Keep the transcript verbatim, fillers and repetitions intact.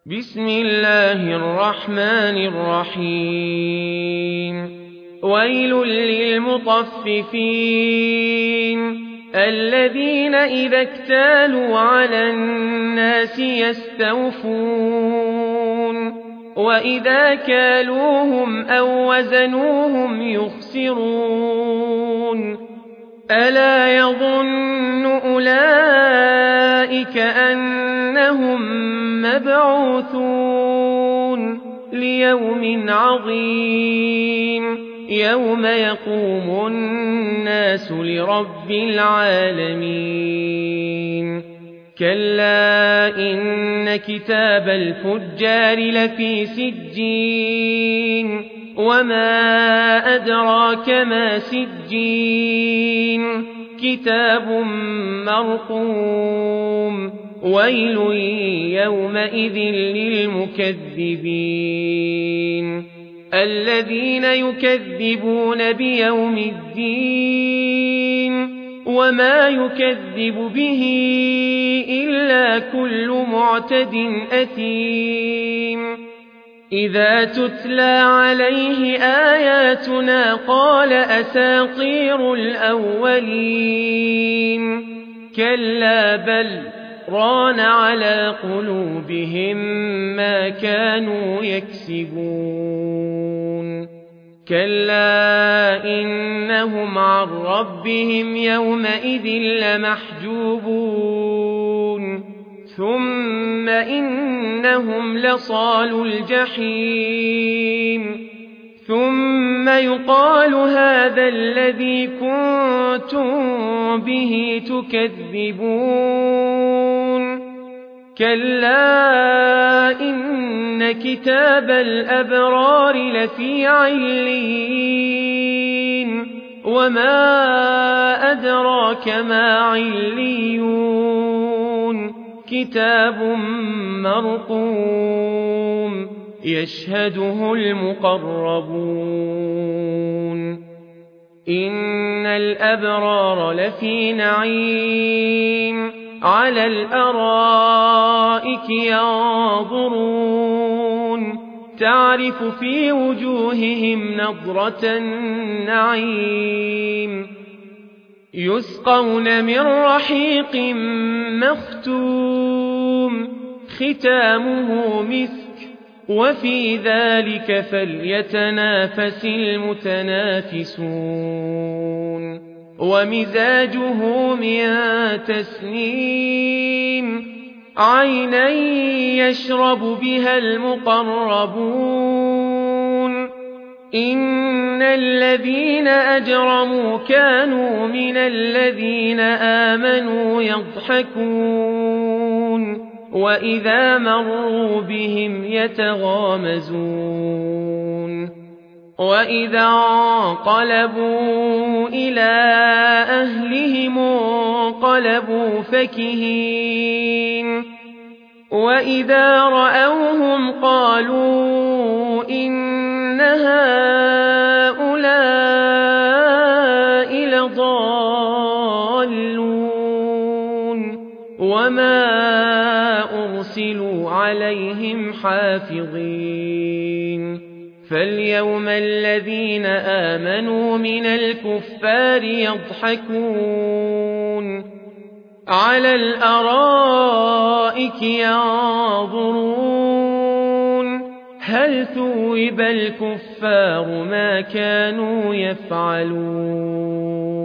بسم الله الرحمن الرحيم ويل للمطففين الذين إذا اكتالوا على الناس يستوفون وإذا كالوهم أو وزنوهم يخسرون ألا يظن أولئك أنهم مبعوثون ليوم عظيم يوم يقوم الناس لرب العالمين كلا إن كتاب الفجار لفي سجين وما أدراك ما سجين كتاب مرقوم ويل يومئذ للمكذبين الذين يكذبون بيوم الدين وما يكذب به إلا كل معتد أثيم إذا تتلى عليه آياتنا قال أساطير الأولين كلا بل ران على قلوبهم ما كانوا يكسبون كلا إنهم عن ربهم يومئذ لمحجوبون ثم إنهم لصالو الجحيم ثم يقال هذا الذي كنتم به تكذبون كلا إن كتاب الأبرار لفي عليين وما أدراك ما عليون كتاب مرقوم يشهده المقربون إن الأبرار لفي نعيم على الأرائك ينظرون تعرف في وجوههم نضرة النعيم يسقون من رحيق مختوم ختامه مسك وفي ذلك فليتنافس المتنافسون ومزاجه من تسنيم عينا يشرب بها المقربون إن الذين أجرموا كانوا من الذين آمنوا يضحكون وإذا مروا بهم يتغامزون وإذا انقلبوا إلى أهلهم انقلبوا فكهين وإذا رأوهم قالوا إن هؤلاء لضالون وما أرسلوا عليهم حافظين فاليوم الذين آمنوا من الكفار يضحكون على الأرائك ينظرون هل ثوب الكفار ما كانوا يفعلون